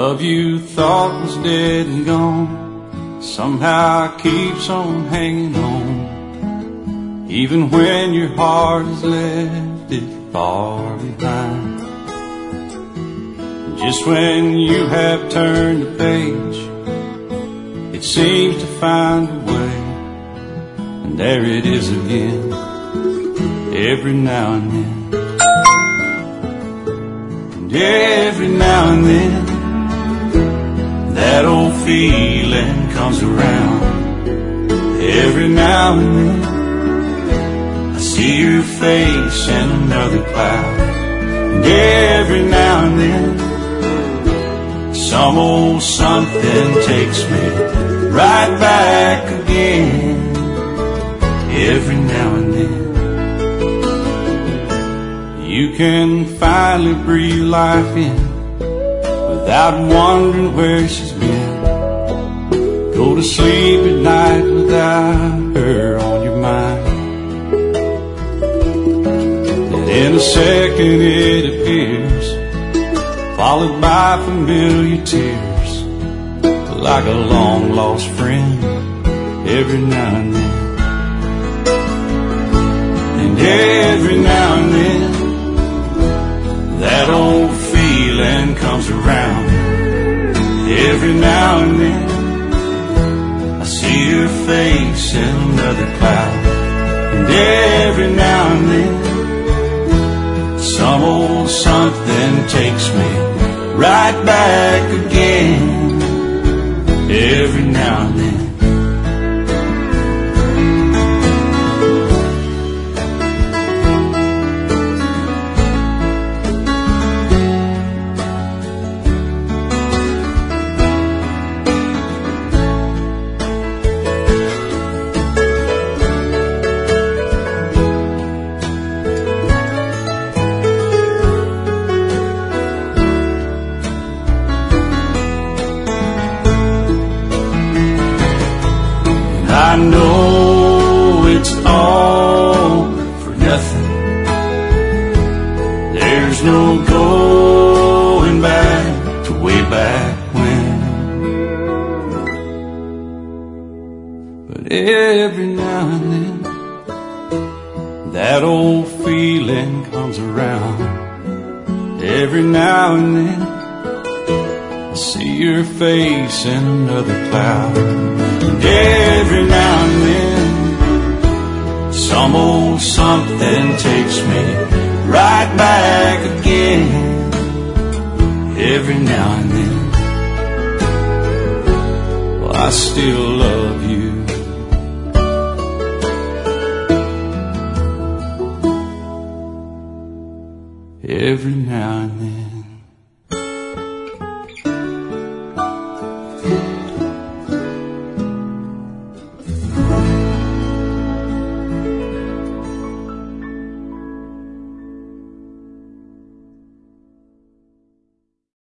love you thought was dead and gone somehow keeps on hanging on, even when your heart has left it far behind. Just when you have turned the page, it seems to find a way, and there it is again, every now and then. And every now and then, that old feeling comes around. Every now and then, I see your face in another cloud. And every now and then, some old something takes me right back again. Every now and then, you can finally breathe life in without wondering where she's been. Go to sleep at night without her on your mind. And in a second it appears, followed by familiar tears, like a long lost friend. Every now and then, and every now and then, that old feeling comes around. Every now and then, I see your face in another cloud. And every now and then, some old something takes me right back again. Every now and then. I know it's all for nothing. There's no going back to way back when. But every now and then, that old feeling comes around. Every now and then, I see your face in another cloud. And every now and then, some old something takes me right back again. Every now and then, well, I still love you. Every now